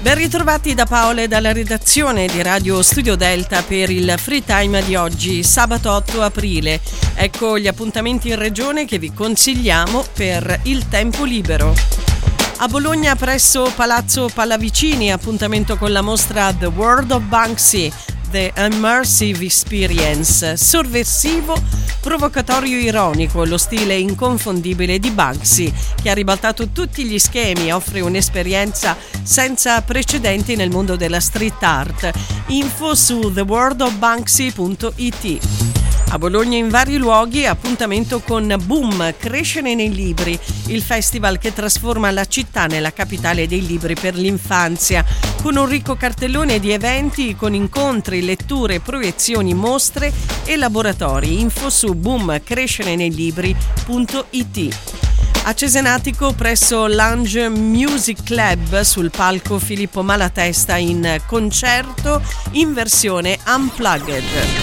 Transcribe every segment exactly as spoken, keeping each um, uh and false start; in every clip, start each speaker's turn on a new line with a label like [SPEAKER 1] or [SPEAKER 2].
[SPEAKER 1] Ben ritrovati da Paola e dalla redazione di Radio Studio Delta per il Free Time di oggi, sabato otto aprile. Ecco gli appuntamenti in regione che vi consigliamo per il tempo libero. A Bologna presso Palazzo Pallavicini, appuntamento con la mostra The World of Banksy, The Immersive Experience, sovversivo, provocatorio ironico, lo stile inconfondibile di Banksy, che ha ribaltato tutti gli schemi e offre un'esperienza senza precedenti nel mondo della street art. Info su the world of banksy punto it. A Bologna in vari luoghi, appuntamento con Boom, Crescere nei libri, il festival che trasforma la città nella capitale dei libri per l'infanzia, con un ricco cartellone di eventi con incontri, letture, proiezioni, mostre e laboratori. Info su boom crescere nei libri punto it. A Cesenatico presso Lounge Music Club sul palco Filippo Malatesta in concerto in versione unplugged.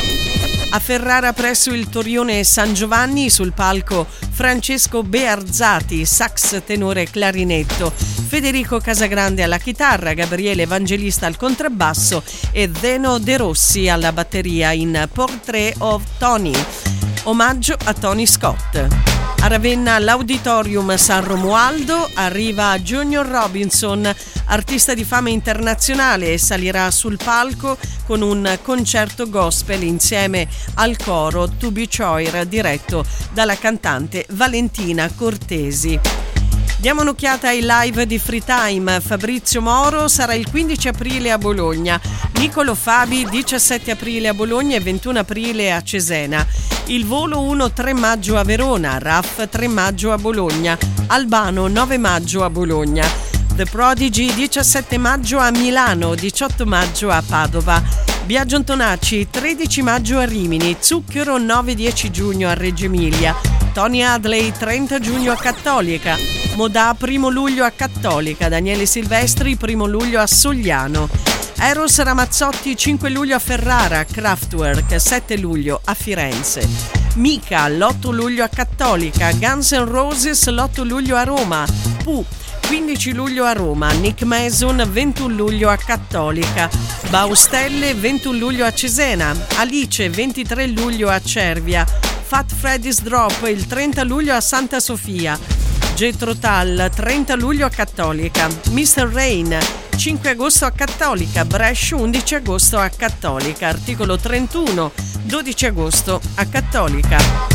[SPEAKER 1] A Ferrara presso il Torione San Giovanni sul palco Francesco Bearzati, sax, tenore e clarinetto, Federico Casagrande alla chitarra, Gabriele Evangelista al contrabbasso e Zeno De Rossi alla batteria in Portrait of Tony, omaggio a Tony Scott. A Ravenna all'Auditorium San Romualdo arriva Junior Robinson, artista di fama internazionale, e salirà sul palco con un concerto gospel insieme al coro To Be Choir diretto dalla cantante Valentina Cortesi. Diamo un'occhiata ai live di Free Time. Fabrizio Moro sarà il quindici aprile a Bologna, Nicolo Fabi diciassette aprile a Bologna e ventuno aprile a Cesena. Il volo uno tre maggio a Verona, Raff tre maggio a Bologna, Albano nove maggio a Bologna, The Prodigy diciassette maggio a Milano, diciotto maggio a Padova, Biagio Antonacci tredici maggio a Rimini, Zucchero nove dieci giugno a Reggio Emilia, Tony Hadley trenta giugno a Cattolica, Modà primo luglio a Cattolica, Daniele Silvestri primo luglio a Sogliano, Eros Ramazzotti cinque luglio a Ferrara, Kraftwerk sette luglio a Firenze, Mika l'otto luglio a Cattolica, Guns N' Roses l'otto luglio a Roma, Pooh quindici luglio a Roma, Nick Mason ventuno luglio a Cattolica, Baustelle ventuno luglio a Cesena, Alice ventitré luglio a Cervia, Fat Freddy's Drop il trenta luglio a Santa Sofia, Jethro Tull trenta luglio a Cattolica, mister Rain cinque agosto a Cattolica, Brescia undici agosto a Cattolica, Articolo trentuno dodici agosto a Cattolica.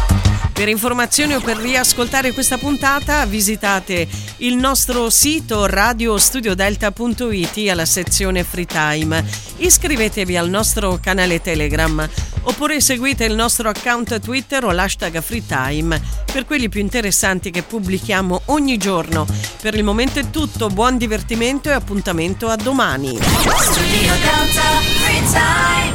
[SPEAKER 1] Per informazioni o per riascoltare questa puntata visitate il nostro sito radio studio delta punto it alla sezione Free Time. Iscrivetevi al nostro canale Telegram oppure seguite il nostro account Twitter o l'hashtag Free Time per quelli più interessanti che pubblichiamo ogni giorno. Per il momento è tutto, buon divertimento e appuntamento a domani. Studio Delta Free Time.